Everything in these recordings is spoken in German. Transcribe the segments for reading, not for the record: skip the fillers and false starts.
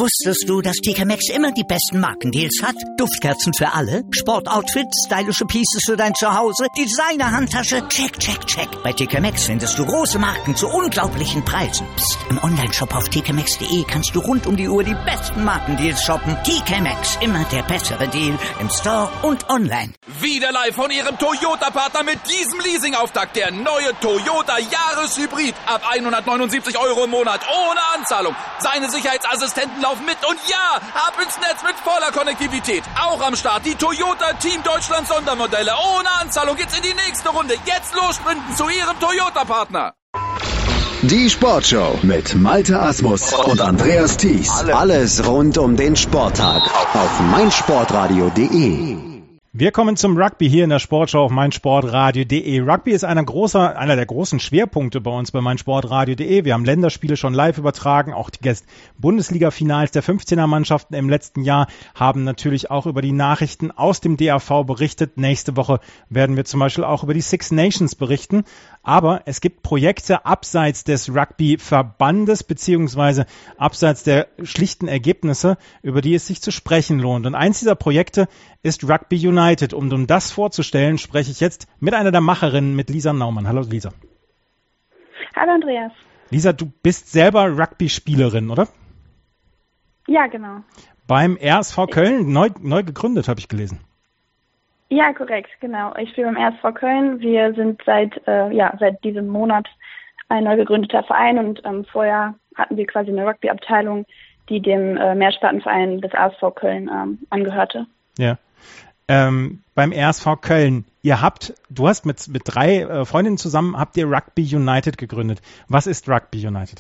Wusstest du, dass TK Maxx immer die besten Markendeals hat? Duftkerzen für alle, Sportoutfits, stylische Pieces für dein Zuhause, Designer-Handtasche, check, check, check. Bei TK Maxx findest du große Marken zu unglaublichen Preisen. Psst. Im Onlineshop auf tkmaxx.de kannst du rund um die Uhr die besten Markendeals shoppen. TK Maxx, immer der bessere Deal im Store und online. Wieder live von Ihrem Toyota-Partner mit diesem Leasing-Auftakt. Der neue Toyota Jahreshybrid. Ab 179 € im Monat. Ohne Anzahlung. Seine Sicherheitsassistenten laufen mit. Und ja, ab ins Netz mit voller Konnektivität. Auch am Start die Toyota Team Deutschland Sondermodelle. Ohne Anzahlung geht's in die nächste Runde. Jetzt los sprinten zu Ihrem Toyota-Partner. Die Sportshow mit Malte Asmus und Andreas Thies. Alles rund um den Sporttag auf meinsportradio.de. Wir kommen zum Rugby hier in der Sportschau auf meinsportradio.de. Rugby ist einer der großen Schwerpunkte bei uns bei meinsportradio.de. Wir haben Länderspiele schon live übertragen, auch die Bundesliga-Finals der 15er-Mannschaften im letzten Jahr haben natürlich auch über die Nachrichten aus dem DAV berichtet. Nächste Woche werden wir zum Beispiel auch über die Six Nations berichten. Aber es gibt Projekte abseits des Rugby-Verbandes beziehungsweise abseits der schlichten Ergebnisse, über die es sich zu sprechen lohnt. Und eins dieser Projekte ist Rugby United. Um das vorzustellen, spreche ich jetzt mit einer der Macherinnen, mit Lisa Naumann. Hallo Lisa. Hallo Andreas. Lisa, du bist selber Rugby-Spielerin, oder? Ja, genau. Beim RSV Köln, neu gegründet, habe ich gelesen. Ja, korrekt, genau. Ich spiele beim RSV Köln. Wir sind seit diesem Monat ein neu gegründeter Verein und vorher hatten wir quasi eine Rugby-Abteilung, die dem Mehrspartenverein des RSV Köln angehörte. Ja. Beim RSV Köln, du hast mit 3 Freundinnen zusammen, habt ihr Rugby United gegründet. Was ist Rugby United?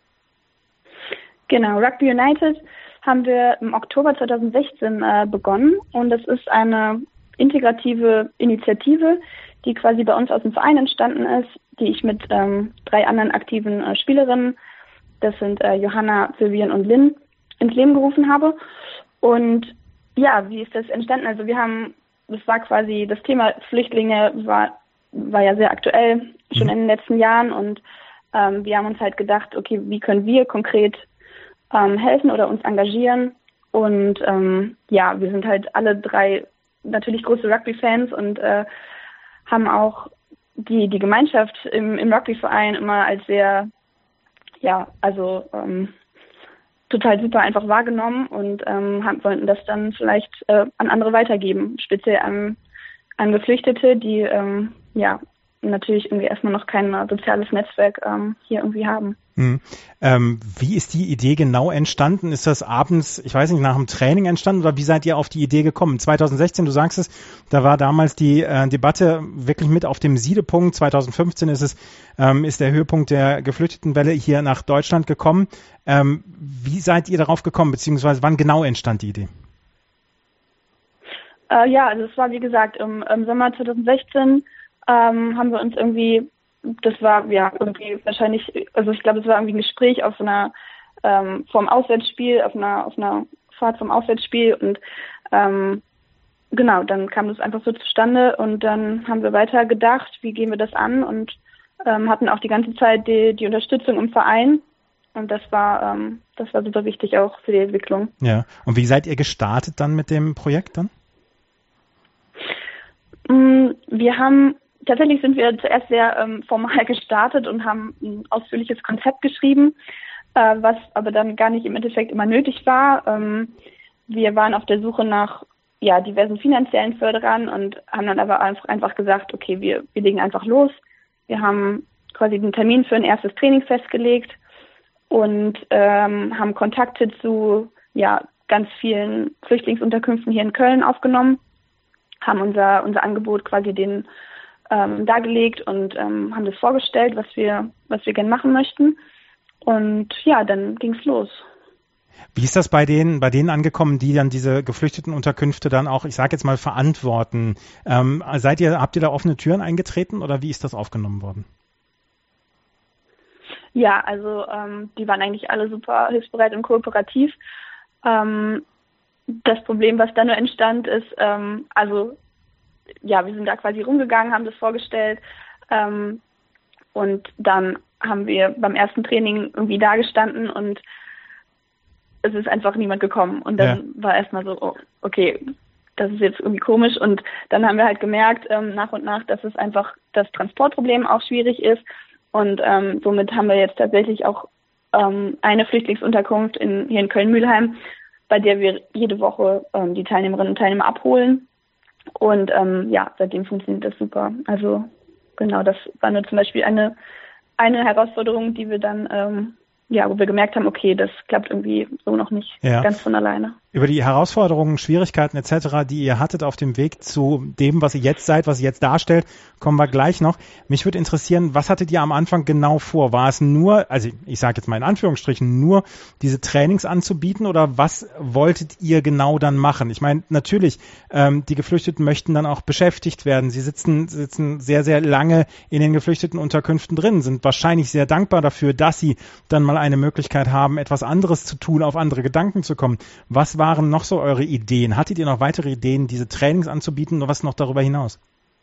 Genau, Rugby United haben wir im Oktober 2016 begonnen und das ist eine integrative Initiative, die quasi bei uns aus dem Verein entstanden ist, die ich mit 3 anderen aktiven Spielerinnen, das sind Johanna, Vivian und Lynn, ins Leben gerufen habe. Und ja, wie ist das entstanden? Also das war quasi, das Thema Flüchtlinge war ja sehr aktuell schon in den letzten Jahren und wir haben uns halt gedacht, okay, wie können wir konkret helfen oder uns engagieren? Und wir sind halt alle 3 natürlich große Rugby-Fans und haben auch die Gemeinschaft im Rugby-Verein immer als sehr, total super einfach wahrgenommen und wollten das dann vielleicht an andere weitergeben, speziell an Geflüchtete, die natürlich irgendwie erstmal noch kein soziales Netzwerk hier irgendwie haben. Wie ist die Idee genau entstanden? Ist das abends, ich weiß nicht, nach dem Training entstanden oder wie seid ihr auf die Idee gekommen? 2016, du sagst es, da war damals die Debatte wirklich mit auf dem Siedepunkt. 2015 ist der Höhepunkt der Geflüchtetenwelle hier nach Deutschland gekommen. Wie seid ihr darauf gekommen, beziehungsweise wann genau entstand die Idee? Also es war wie gesagt im Sommer 2016 haben wir uns irgendwie, das war ja irgendwie wahrscheinlich, also ich glaube, es war irgendwie ein Gespräch auf einer vom Auswärtsspiel, auf einer Fahrt vom Auswärtsspiel und dann kam das einfach so zustande und dann haben wir weiter gedacht, wie gehen wir das an und hatten auch die ganze Zeit die Unterstützung im Verein und das war super wichtig auch für die Entwicklung. Ja, und wie seid ihr gestartet dann mit dem Projekt dann? Tatsächlich sind wir zuerst sehr formal gestartet und haben ein ausführliches Konzept geschrieben, was aber dann gar nicht im Endeffekt immer nötig war. Wir waren auf der Suche nach diversen finanziellen Förderern und haben dann aber einfach gesagt, okay, wir legen einfach los. Wir haben quasi den Termin für ein erstes Training festgelegt und haben Kontakte zu ganz vielen Flüchtlingsunterkünften hier in Köln aufgenommen, haben unser Angebot quasi denen dargelegt und haben das vorgestellt, was wir gerne machen möchten. Und dann ging's los. Wie ist das bei denen angekommen, die dann diese Geflüchtetenunterkünfte dann auch, ich sage jetzt mal, verantworten? Habt ihr da offene Türen eingetreten oder wie ist das aufgenommen worden? Ja, also die waren eigentlich alle super hilfsbereit und kooperativ. Das Problem, was da nur entstand, ist, wir sind da quasi rumgegangen, haben das vorgestellt und dann haben wir beim ersten Training irgendwie da gestanden und es ist einfach niemand gekommen. Und dann war erstmal so, oh, okay, das ist jetzt irgendwie komisch. Und dann haben wir halt gemerkt, nach und nach, dass es einfach das Transportproblem auch schwierig ist. Und somit haben wir jetzt tatsächlich auch eine Flüchtlingsunterkunft hier in Köln-Mühlheim, bei der wir jede Woche die Teilnehmerinnen und Teilnehmer abholen. Und seitdem funktioniert das super. Also genau, das war nur zum Beispiel eine Herausforderung, die wir dann, wo wir gemerkt haben, okay, das klappt irgendwie so noch nicht ganz von alleine. Über die Herausforderungen, Schwierigkeiten etc., die ihr hattet auf dem Weg zu dem, was ihr jetzt seid, was ihr jetzt darstellt, kommen wir gleich noch. Mich würde interessieren, was hattet ihr am Anfang genau vor? War es nur, also ich sage jetzt mal in Anführungsstrichen, nur diese Trainings anzubieten oder was wolltet ihr genau dann machen? Ich meine, natürlich, die Geflüchteten möchten dann auch beschäftigt werden. Sie sitzen sehr, sehr lange in den Geflüchtetenunterkünften drin, sind wahrscheinlich sehr dankbar dafür, dass sie dann mal eine Möglichkeit haben, etwas anderes zu tun, auf andere Gedanken zu kommen. Was waren noch so eure Ideen? Hattet ihr noch weitere Ideen, diese Trainings anzubieten oder was noch darüber hinaus?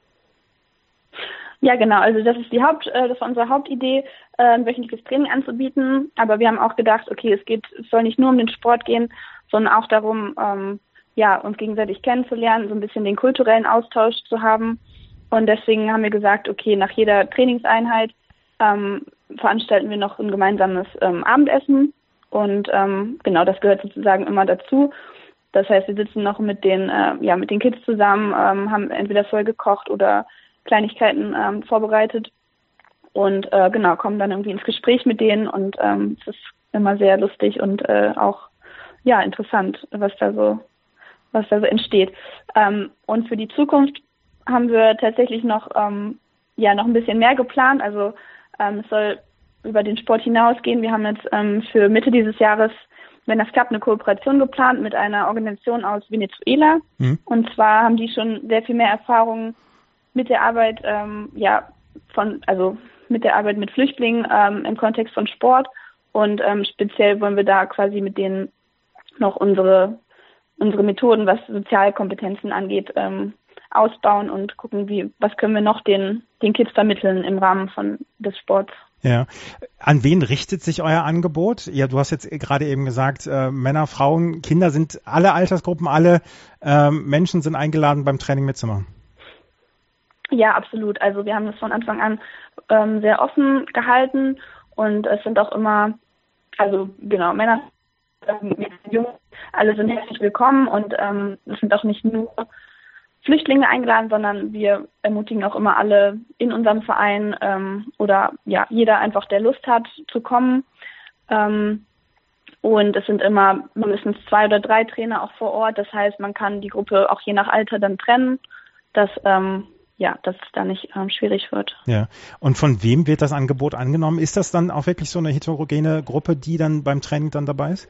Ja, genau. Also das war unsere Hauptidee, ein wöchentliches Training anzubieten. Aber wir haben auch gedacht, okay, es soll nicht nur um den Sport gehen, sondern auch darum, uns gegenseitig kennenzulernen, so ein bisschen den kulturellen Austausch zu haben. Und deswegen haben wir gesagt, okay, nach jeder Trainingseinheit veranstalten wir noch ein gemeinsames Abendessen. Und das gehört sozusagen immer dazu. Das heißt, wir sitzen noch mit den Kids zusammen, haben entweder vorher gekocht oder Kleinigkeiten vorbereitet und kommen dann irgendwie ins Gespräch mit denen. Und es ist immer sehr lustig und auch interessant, was da so entsteht. Und für die Zukunft haben wir tatsächlich noch ein bisschen mehr geplant. Also es soll über den Sport hinausgehen. Wir haben jetzt für Mitte dieses Jahres, wenn das klappt, eine Kooperation geplant mit einer Organisation aus Venezuela. Und zwar haben die schon sehr viel mehr Erfahrung mit der Arbeit, mit der Arbeit mit Flüchtlingen im Kontext von Sport. Und speziell wollen wir da quasi mit denen noch unsere Methoden, was Sozialkompetenzen angeht, ausbauen und gucken, was können wir noch den Kids vermitteln im Rahmen des Sports. Ja. An wen richtet sich euer Angebot? Ja, du hast jetzt gerade eben gesagt, Männer, Frauen, Kinder sind alle Altersgruppen, alle Menschen sind eingeladen, beim Training mitzumachen. Ja, absolut. Also wir haben das von Anfang an sehr offen gehalten und es sind auch immer, Männer, Jungs, alle sind herzlich willkommen und es sind auch nicht nur Flüchtlinge eingeladen, sondern wir ermutigen auch immer alle in unserem Verein jeder einfach, der Lust hat, zu kommen. Und es sind immer mindestens 2 oder 3 Trainer auch vor Ort. Das heißt, man kann die Gruppe auch je nach Alter dann trennen, dass es da nicht schwierig wird. Ja. Und von wem wird das Angebot angenommen? Ist das dann auch wirklich so eine heterogene Gruppe, die dann beim Training dann dabei ist?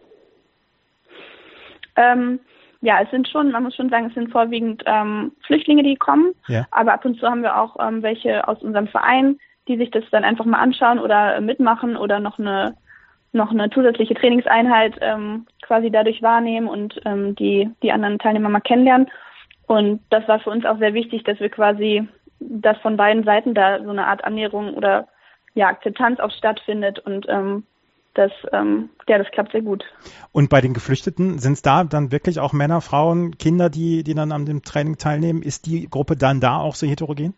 Man muss schon sagen, es sind vorwiegend Flüchtlinge, die kommen. Ja. Aber ab und zu haben wir auch welche aus unserem Verein, die sich das dann einfach mal anschauen oder mitmachen oder noch eine zusätzliche Trainingseinheit quasi dadurch wahrnehmen und die anderen Teilnehmer mal kennenlernen. Und das war für uns auch sehr wichtig, dass wir quasi, dass von beiden Seiten da so eine Art Annäherung oder Akzeptanz auch stattfindet und das klappt sehr gut. Und bei den Geflüchteten, sind es da dann wirklich auch Männer, Frauen, Kinder, die dann an dem Training teilnehmen? Ist die Gruppe dann da auch so heterogen?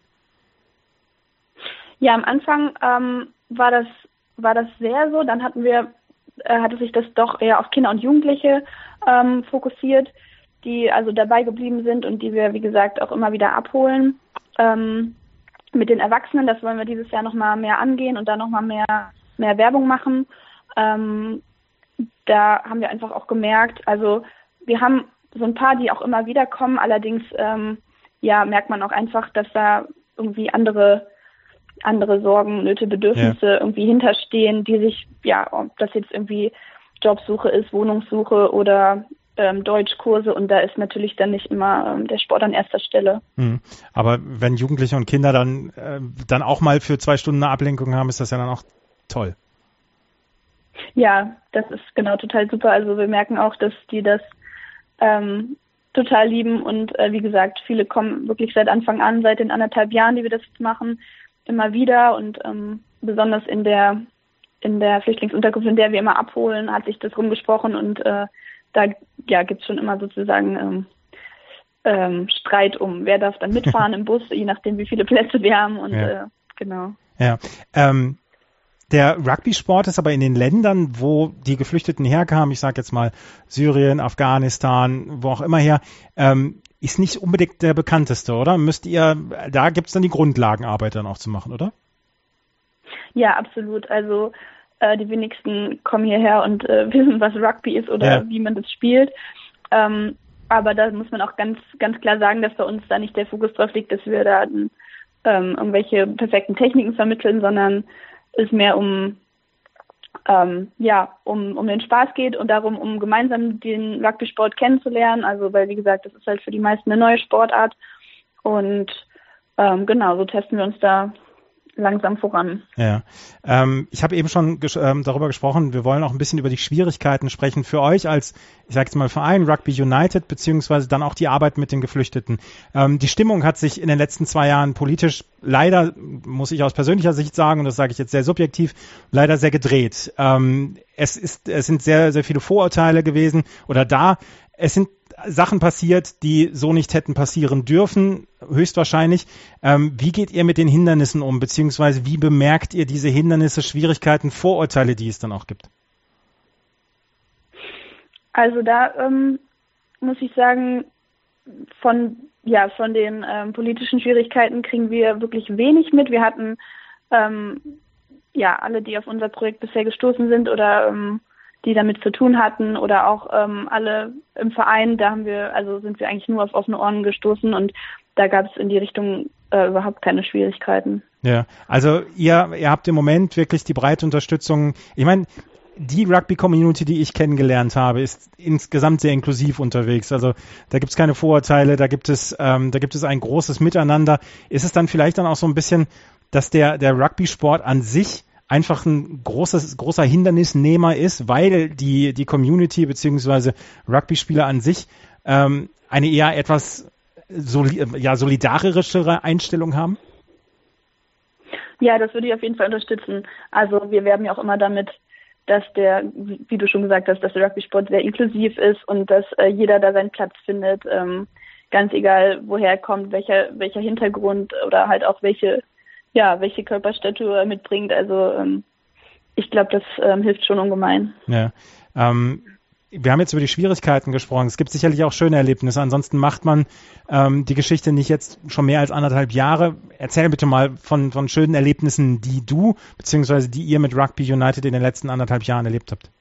Ja, am Anfang war das sehr so. Dann hatte sich das doch eher auf Kinder und Jugendliche fokussiert, die also dabei geblieben sind und die wir, wie gesagt, auch immer wieder abholen. Mit den Erwachsenen, das wollen wir dieses Jahr nochmal mehr angehen und da nochmal mehr Werbung machen. Da haben wir einfach auch gemerkt, also wir haben so ein paar, die auch immer wieder kommen, allerdings merkt man auch einfach, dass da irgendwie andere Sorgen, Nöte, Bedürfnisse irgendwie hinterstehen, die sich, ob das jetzt irgendwie Jobsuche ist, Wohnungssuche oder Deutschkurse, und da ist natürlich dann nicht immer der Sport an erster Stelle. Aber wenn Jugendliche und Kinder dann auch mal für 2 Stunden eine Ablenkung haben, ist das ja dann auch toll. Ja, das ist genau total super. Also wir merken auch, dass die das total lieben und wie gesagt, viele kommen wirklich seit Anfang an, seit den 1,5 Jahren, die wir das jetzt machen, immer wieder und besonders in der in der Flüchtlingsunterkunft, in der wir immer abholen, hat sich das rumgesprochen und da gibt's schon immer sozusagen Streit um, wer darf dann mitfahren im Bus, je nachdem, wie viele Plätze wir haben und genau. Ja, der Rugby-Sport ist aber in den Ländern, wo die Geflüchteten herkamen, ich sage jetzt mal Syrien, Afghanistan, wo auch immer her, ist nicht unbedingt der bekannteste, oder? Da gibt's dann die Grundlagenarbeit dann auch zu machen, oder? Ja, absolut. Also die wenigsten kommen hierher und wissen, was Rugby ist oder wie man das spielt. Aber da muss man auch ganz, ganz klar sagen, dass bei uns da nicht der Fokus drauf liegt, dass wir da irgendwelche perfekten Techniken vermitteln, sondern es mehr um den Spaß geht und darum, um gemeinsam den Rugby-Sport kennenzulernen. Also, weil, wie gesagt, das ist halt für die meisten eine neue Sportart. Und genau, so testen wir uns da langsam voran. Ja, ich habe eben schon darüber gesprochen, wir wollen auch ein bisschen über die Schwierigkeiten sprechen für euch als, ich sage jetzt mal, Verein Rugby United, beziehungsweise dann auch die Arbeit mit den Geflüchteten. Die Stimmung hat sich in den letzten 2 Jahren politisch leider, muss ich aus persönlicher Sicht sagen, und das sage ich jetzt sehr subjektiv, leider sehr gedreht. Es sind sehr, sehr viele Vorurteile gewesen oder da. Es sind Sachen passiert, die so nicht hätten passieren dürfen, höchstwahrscheinlich. Wie geht ihr mit den Hindernissen um, beziehungsweise wie bemerkt ihr diese Hindernisse, Schwierigkeiten, Vorurteile, die es dann auch gibt? Also da muss ich sagen, von den politischen Schwierigkeiten kriegen wir wirklich wenig mit. Wir hatten alle, die auf unser Projekt bisher gestoßen sind oder die damit zu tun hatten oder auch alle im Verein, sind wir eigentlich nur auf offene Ohren gestoßen und da gab es in die Richtung überhaupt keine Schwierigkeiten. Ja, also ihr habt im Moment wirklich die breite Unterstützung. Ich meine, die Rugby-Community, die ich kennengelernt habe, ist insgesamt sehr inklusiv unterwegs. Also da gibt es keine Vorurteile, da gibt es ein großes Miteinander. Ist es dann vielleicht dann auch so ein bisschen, dass der Rugby-Sport an sich einfach ein großer Hindernisnehmer ist, weil die Community bzw. Rugby-Spieler an sich eine eher etwas solidarischere Einstellung haben? Ja, das würde ich auf jeden Fall unterstützen. Also wir werben ja auch immer damit, dass wie du schon gesagt hast, dass der Rugby-Sport sehr inklusiv ist und dass jeder da seinen Platz findet, ganz egal woher er kommt, welcher Hintergrund oder halt auch welche Körperstatur er mitbringt. Also ich glaube, das hilft schon ungemein. Ja. Wir haben jetzt über die Schwierigkeiten gesprochen. Es gibt sicherlich auch schöne Erlebnisse. Ansonsten macht man die Geschichte nicht jetzt schon mehr als 1,5 Jahre. Erzähl bitte mal von schönen Erlebnissen, die du bzw. die ihr mit Rugby United in den letzten 1,5 Jahren erlebt habt.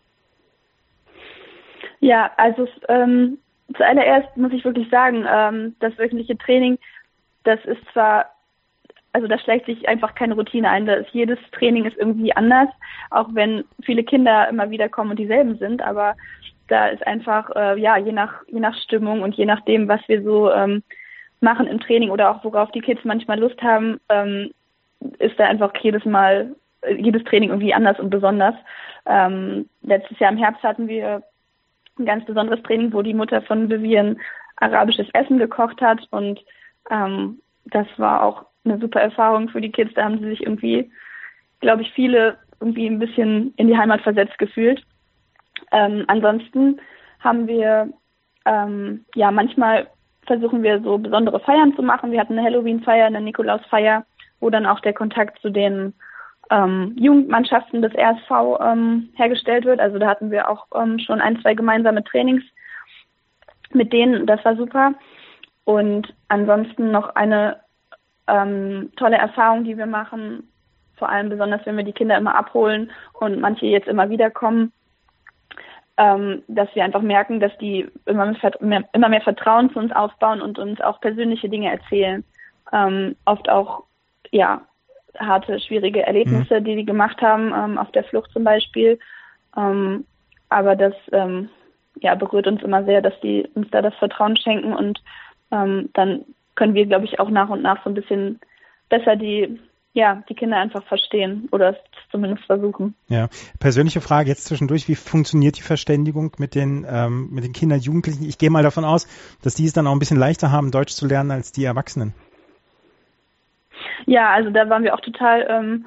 Ja, also zuallererst muss ich wirklich sagen, das wöchentliche Training, das ist zwar, also da schlägt sich einfach keine Routine ein. Jedes Training ist irgendwie anders, auch wenn viele Kinder immer wieder kommen und dieselben sind. Aber da ist einfach, je nach Stimmung und je nachdem, was wir so machen im Training oder auch worauf die Kids manchmal Lust haben, ist da einfach jedes Training irgendwie anders und besonders. Letztes Jahr im Herbst hatten wir ein ganz besonderes Training, wo die Mutter von Vivian arabisches Essen gekocht hat und das war auch eine super Erfahrung für die Kids. Da haben sie sich irgendwie, glaube ich, viele irgendwie ein bisschen in die Heimat versetzt gefühlt. Ansonsten haben wir, manchmal versuchen wir so besondere Feiern zu machen. Wir hatten eine Halloween-Feier, eine Nikolaus-Feier, wo dann auch der Kontakt zu den Jugendmannschaften des RSV hergestellt wird. Also da hatten wir auch schon 1-2 gemeinsame Trainings mit denen. Das war super. Und ansonsten noch eine tolle Erfahrung, die wir machen, vor allem besonders, wenn wir die Kinder immer abholen und manche jetzt immer wieder kommen, dass wir einfach merken, dass die immer mehr Vertrauen zu uns aufbauen und uns auch persönliche Dinge erzählen. Oft auch, harte, schwierige Erlebnisse, die gemacht haben, auf der Flucht zum Beispiel. Aber das, berührt uns immer sehr, dass die uns da das Vertrauen schenken und dann können wir, glaube ich, auch nach und nach so ein bisschen besser die Kinder einfach verstehen oder es zumindest versuchen. Ja, persönliche Frage jetzt zwischendurch, wie funktioniert die Verständigung mit den Kindern, Jugendlichen? Ich gehe mal davon aus, dass die es dann auch ein bisschen leichter haben, Deutsch zu lernen als die Erwachsenen. Ja, also da waren wir auch total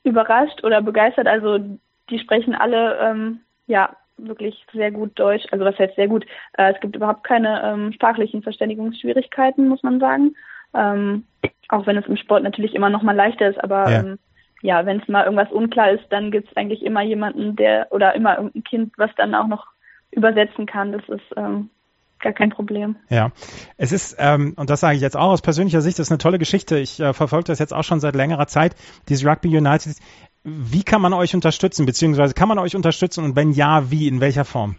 überrascht oder begeistert. Also die sprechen alle wirklich sehr gut Deutsch. Also was heißt sehr gut? Es gibt überhaupt keine sprachlichen Verständigungsschwierigkeiten, muss man sagen. Auch wenn es im Sport natürlich immer noch mal leichter ist, aber wenn es mal irgendwas unklar ist, dann gibt es eigentlich immer jemanden, immer irgendein Kind, was dann auch noch übersetzen kann. Das ist gar kein Problem. Ja, es ist, und das sage ich jetzt auch aus persönlicher Sicht, das ist eine tolle Geschichte. Ich verfolge das jetzt auch schon seit längerer Zeit, dieses Rugby United. Wie kann man euch unterstützen, beziehungsweise kann man euch unterstützen und wenn ja, wie, in welcher Form?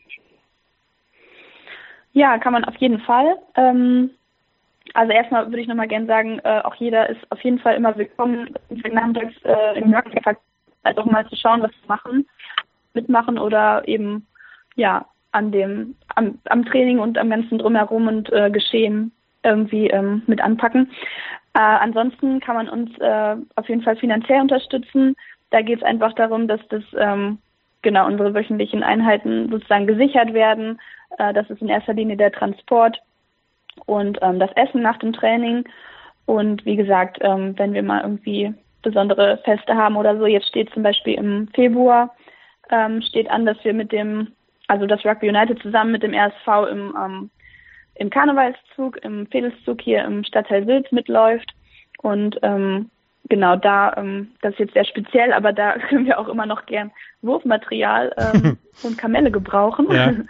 Ja, kann man auf jeden Fall. Also erstmal würde ich nochmal gerne sagen, auch jeder ist auf jeden Fall immer willkommen, nachmittags im Rugby also auch mal zu schauen, was wir mitmachen oder eben am Training und am ganzen Drumherum und Geschehen irgendwie mit anpacken. Ansonsten kann man uns auf jeden Fall finanziell unterstützen. Da geht es einfach darum, dass unsere wöchentlichen Einheiten sozusagen gesichert werden. Das ist in erster Linie der Transport und das Essen nach dem Training. Und wie gesagt, wenn wir mal irgendwie besondere Feste haben oder so, jetzt steht zum Beispiel im Februar, steht an, dass wir das Rugby United zusammen mit dem RSV im Karnevalszug, im Fädelszug hier im Stadtteil Sülz mitläuft. Und das ist jetzt sehr speziell, aber da können wir auch immer noch gern Wurfmaterial und Kamelle gebrauchen.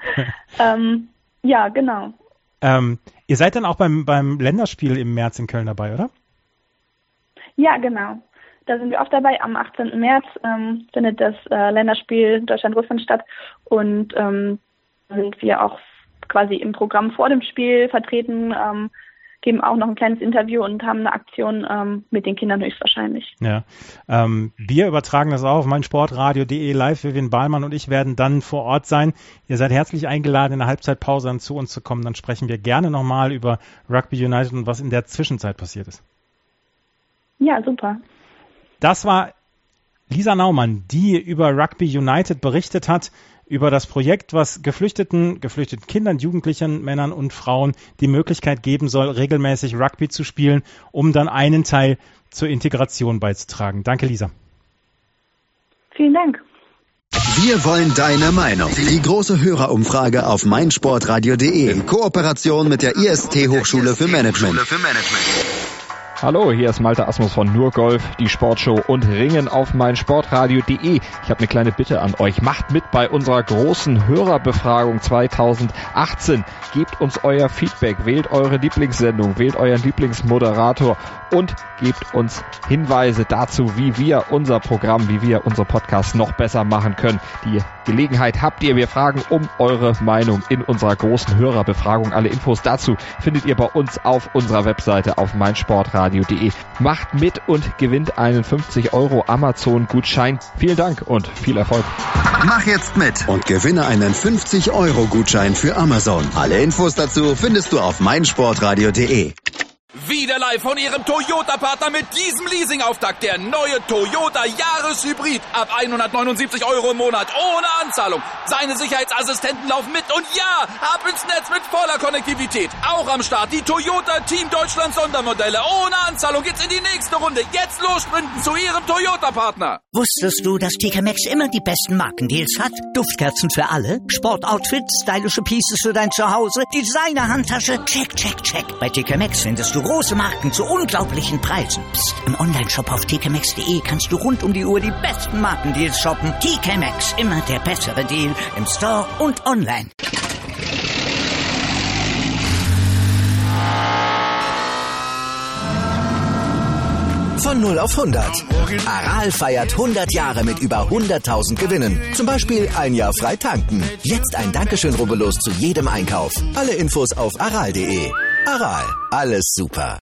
Ja, genau. Ihr seid dann auch beim Länderspiel im März in Köln dabei, oder? Ja, genau. Da sind wir auch dabei. Am 18. März findet das Länderspiel Deutschland-Russland statt und sind wir auch quasi im Programm vor dem Spiel vertreten, geben auch noch ein kleines Interview und haben eine Aktion mit den Kindern höchstwahrscheinlich. Ja, wir übertragen das auch auf meinsportradio.de live. Vivian Bahlmann und ich werden dann vor Ort sein. Ihr seid herzlich eingeladen, in der Halbzeitpause dann zu uns zu kommen. Dann sprechen wir gerne nochmal über Rugby United und was in der Zwischenzeit passiert ist. Ja, super. Das war Lisa Naumann, die über Rugby United berichtet hat, über das Projekt, was geflüchteten Kindern, Jugendlichen, Männern und Frauen die Möglichkeit geben soll, regelmäßig Rugby zu spielen, um dann einen Teil zur Integration beizutragen. Danke, Lisa. Vielen Dank. Wir wollen deine Meinung. Die große Hörerumfrage auf meinsportradio.de in Kooperation mit der IST Hochschule für Management. Hallo, hier ist Malte Asmus von Nur Golf, die Sportshow und Ringen auf meinsportradio.de. Ich habe eine kleine Bitte an euch. Macht mit bei unserer großen Hörerbefragung 2018. Gebt uns euer Feedback, wählt eure Lieblingssendung, wählt euren Lieblingsmoderator und gebt uns Hinweise dazu, wie wir unser Programm, wie wir unsere Podcasts noch besser machen können. Die Gelegenheit habt ihr. Wir fragen um eure Meinung in unserer großen Hörerbefragung. Alle Infos dazu findet ihr bei uns auf unserer Webseite auf meinsportradio.de. Macht mit und gewinnt einen 50€ Amazon-Gutschein. Vielen Dank und viel Erfolg. Mach jetzt mit und gewinne einen 50€ Gutschein für Amazon. Alle Infos dazu findest du auf meinsportradio.de. Wieder live von Ihrem Toyota-Partner mit diesem Leasing-Auftakt. Der neue Toyota Jahreshybrid. Ab 179 € im Monat. Ohne Anzahlung. Seine Sicherheitsassistenten laufen mit. Und ja, ab ins Netz mit voller Konnektivität. Auch am Start die Toyota Team Deutschland Sondermodelle. Ohne Anzahlung geht's in die nächste Runde. Jetzt los sprinten zu Ihrem Toyota-Partner. Wusstest du, dass TK Maxx immer die besten Markendeals hat? Duftkerzen für alle, Sportoutfits, stylische Pieces für dein Zuhause, Designer-Handtasche, check, check, check. Bei TK Maxx findest du große Marken zu unglaublichen Preisen. Psst. Im Onlineshop auf tkmaxx.de kannst du rund um die Uhr die besten Markendeals shoppen. TK Maxx, immer der bessere Deal im Store und online. Von 0 auf 100. Aral feiert 100 Jahre mit über 100.000 Gewinnen. Zum Beispiel ein Jahr frei tanken. Jetzt ein Dankeschön, rubbellos zu jedem Einkauf. Alle Infos auf aral.de. Aral, alles super.